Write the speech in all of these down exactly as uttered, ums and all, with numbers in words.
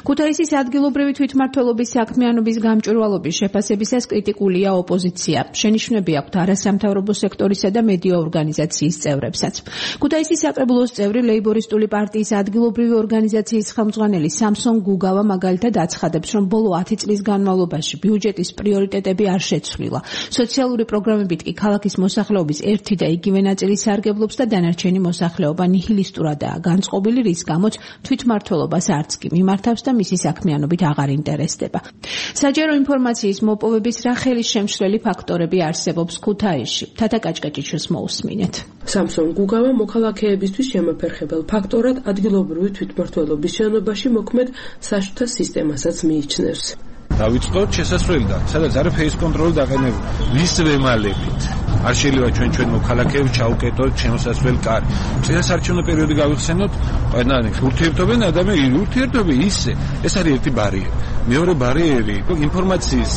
ქუთაისის ადგილობრივი თვითმმართველობის საქმიანობის გამჭვირვალობის შეფასებისას კრიტიკულია ოპოზიცია. შენიშვნები აქვთ არასამთავრობო სექტორისა და მედია ორგანიზაციის წევრებსაც. ქუთაისის საკრებულოს წევრი ლეიბორისტული პარტიის ადგილობრივი ორგანიზაციის ხელმძღვანელი სამსონ გუგავა მაგალითად აცხადებს, რომ ბოლო ათი წლის განმავლობაში ბიუჯეტის პრიორიტეტები არ შეცვლილა. სოციალური პროგრამებით კი ქალაქის მოსახლეობის ერთი და იგივე ნაწილი სარგებლობს და დანარჩენი მოსახლეობა ნიჰილისტურადაა განწყობილი, რის გამოც თვითმმართველობას არც კი მიმართავს და მისი საქმიანობით აღარ ინტერესდება. საჯარო ინფორმაციის მოპოვების რა ხელისშემშლელი ფაქტორები არსებობს ქუთაისში? თათა კაჭკაჭიჩოს მოусმინეთ. სამსონ გუგავა მოქალაქეებისთვის შემოფერხებელ ფაქტორად ადგილობრივი თვითმმართველობის შენობაში მოქმედ საშუთა სისტემასაც მიიჩნევს. დავიწყოთ შესასვლელიდან, სადაც არის ფეის კონტროლი დაყენებული. ვის ვემალებით? არ შეიძლება ჩვენ ჩვენ მოქალაქეებს ჩაუკეტოთ შემოსასვლელ კარი. წინასარჩევნო პერიოდი გავიხსენოთ, ყველანი ურთიერთობენ ადამიანები, ურთიერთობი ისე. ეს არის ერთი ბარიერი. მეორე ბარიერი, ინფორმაციის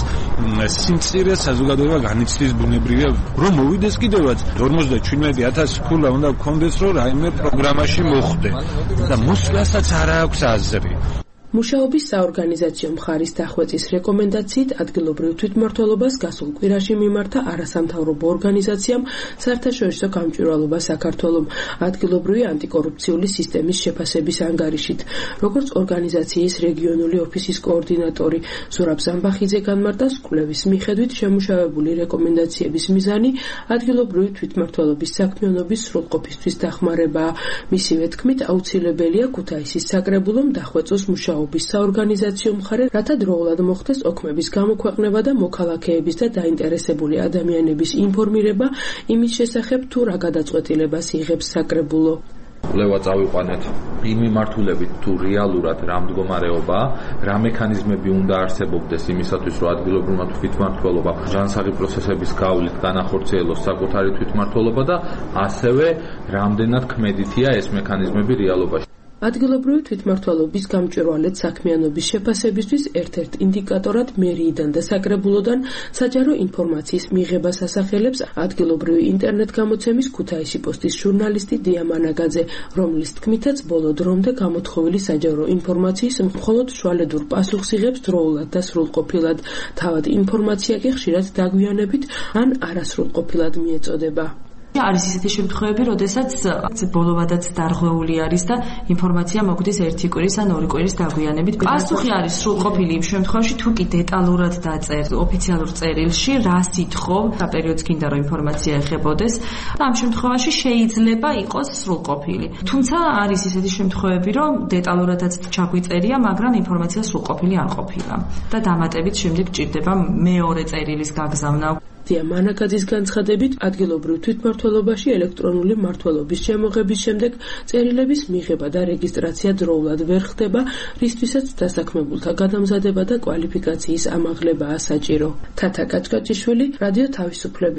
სიმწირე საზოგადოება განიცდის ბუნებრივია, რომ მოვიდეს კიდევაც ორმოცდაჩვიდმეტი ათასი ქულა უნდა გქონდეს, რომ რაიმე პროგრამაში მოხვდე და მოსვლასაც არ აქვს აზრი. მუშაობის საორგანიზაციო მხარის დახვეწის რეკომენდაციით ადგილობრივ თვითმმართველობას გასულ კვირაში მიმართა არასამთავრობო ორგანიზაციამ საერთაშორისო გამჭვირვალობა საქართველომ ადგილობრივი ანტიკორუფციული სისტემის შეფასების ანგარიშით. როგორც ორგანიზაციის რეგიონული ოფისის კოორდინატორი ზურაბ ზამბახიძე განმარტა, კვლევის მიხედვით შემუშავებული რეკომენდაციების მიზანი ადგილობრივი თვითმმართველობის საქმიანობის სრულყოფისთვის დახმარებაა. მისივე თქმით, აუცილებელია ქუთაისის საკრებულომ დახვეწოს მუშაობა საორგანიზაციო მხარე, რათა დროულად მოხდეს ოქმების გამოქვეყნება და მოქალაქეების და დაინტერესებული ადამიანების ინფორმირება იმის შესახებ, თუ რა გადაწყვეტილებას იღებს საკრებულო. კვლევა წავიყვანეთ იმ მიმართულებით, თუ რეალურად რა მდგომარეობაა, რა მექანიზმები უნდა არსებობდეს იმისათვის, რომ ადგილობრივმა თვითმმართველობა ჟანსაღი პროცესების გავლით განახორციელოს საკუთარი თვითმმართველობა და ასევე რამდენად ქმედითია ეს მექანიზმები რეალობაში. ადგილობრივი თვითმმართველობის გამჭვირვალედ საქმიანობის შეფასებისთვის ერთ-ერთ ინდიკატორად მერიიდან და საკრებულოდან საჯარო ინფორმაციის მიღებას ასახელებს ადგილობრივი ინტერნეტ გამოცემის ქუთაისი პოსტის ჟურნალისტი დია მანაგაძე, რომლის თქმითაც ბოლო დრომდე გამოთხოვილი საჯარო ინფორმაციის მხოლოდ შვალედურ პასუხს იღებს დროულად და სრულყოფილად, თავად ინფორმაცია კი ხშირად დაგვიანებით ან არასრულყოფილად მიეწოდება. არის ისეთი შემთხვევები, როდესაც ბოლოვადაც დარღვეული არის და ინფორმაცია მოგდის ერთი კვირის ან ორი კვირის დაგვიანებით. პასუხი არის სრულყოფილი იმ შემთხვევაში, თუ კი დეტალურად დაწერ ოფიციალურ წერილში, რას ითხოვ, რა პერიოდს გინდა რომ ინფორმაცია ეხებოდეს. ამ შემთხვევაში შეიძლება იყოს სრულყოფილი. თუმცა არის ისეთი შემთხვევები, რომ დეტალურადაც ჩაგვიწერია, მაგრამ ინფორმაცია სრულყოფილი არ ყოფილა და დამატებით შემდეგ ჭირდება მეორე წერილის გაგზავნა. დია მანაგაძის განცხადებით, ადგილობრივ თვითმმართველობაში ელექტრონული მმართველობის შემოღების შემდეგ წერილების მიღება და რეგისტრაცია დროულად ვერ ხდება, რისთვისაც დასაქმებულთა გადამზადება და კვალიფიკაციის ამაღლებაა საჭირო. თათა კაჭკაჭიშვილი, რადიო თავისუფლება.